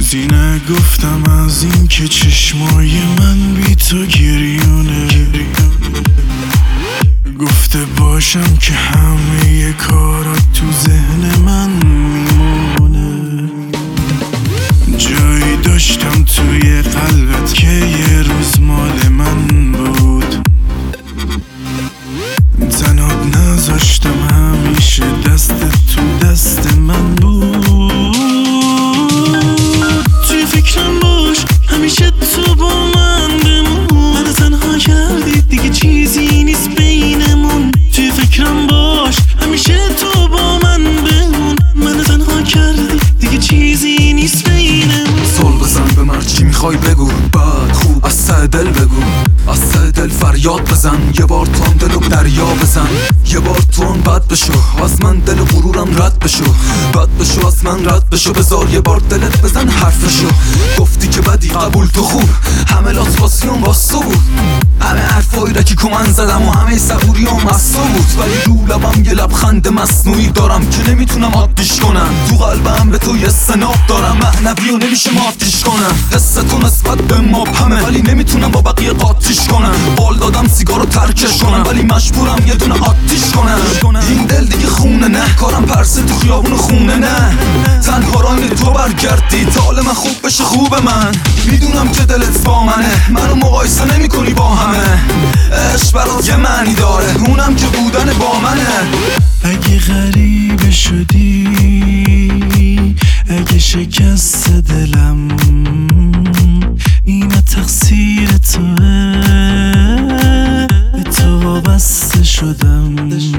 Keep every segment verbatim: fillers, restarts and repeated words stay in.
چیزی نگفتم از این که چشمای من بی تو گریونه. گفته باشم که همه کارات تو ذهن من میمونه. جایی داشتم توی قلبت که یه روز مال من بود. تنهات نذاشتم، همیشه دستت تو دست من بود. توی فکرم باش، همیشه تو با من بمون. منو تنها کردی، دیگه چیزی نیست بینمون. توی فکرم باش، همیشه تو با من بمون. منو تنها کردی، دیگه چیزی نیست بینمون. سول بزن به من، چی میخوای بگو؟ بعد خوب از ته دل بگو، از ته دل فریاد بزن. یه بار تو هم دلو دریا بزن، یه بار تو هم بد بشو. از من دل غرورم رد بشو، بد بشو از من رد بشو. بذار یه بار دلت بزن حرفشو. گفتی که بدی قبول تو خوب، همه لاسپاسیون واسه بود. همه حرفایی را که من زدم و همه صبوریام از تو بود. ولی رو لبم یه لبخند مصنوعی دارم که نمیتونم عادیش کنم. تو قلبم به تو یه سناب دارم، معنوی و نمیشه ماتیش کنم. حستون نسبت به ما همه، ولی نمیتونم با بقیه قاطیش کنم. بال دادم سیگارو ترکش کنم، ولی مجبورم یه دونه آتیش کنم. این دل دیگه خونه نه، کارم پرسه تو خیابون خونه نه. تنها راین تو برگردی تا حال من خوب بشه خوب من. میدونم که دلت با منه، منو مقایسه نمی کنی با همه. عشق برات یه معنی داره، اونم که بودن با منه. اگه غریبه شدی، اگه شکست دلم، اینا تقصیر توه. به تو وابسته شدم.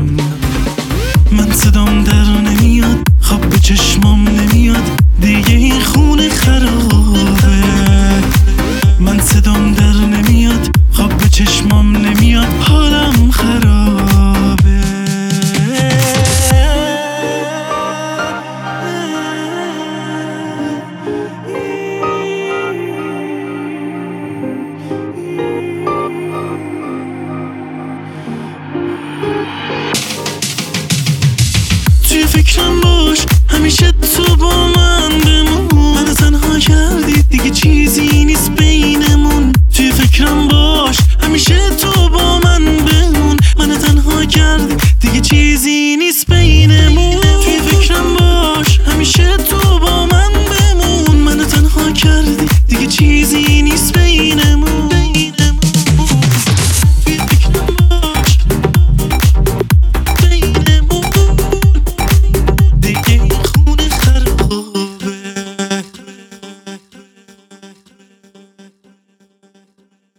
من صدام در نمیاد، خواب به چشمام نمیاد، دیگه این خونه خرابه. من صدام در نمیاد، خواب به چشمام نمیاد، حالم خرابه. توی فکرم باش، همیشه تو با من بمون. منو تنها کردی، دیگه چیزی نیست بینمون. توی فکرم باش، همیشه تو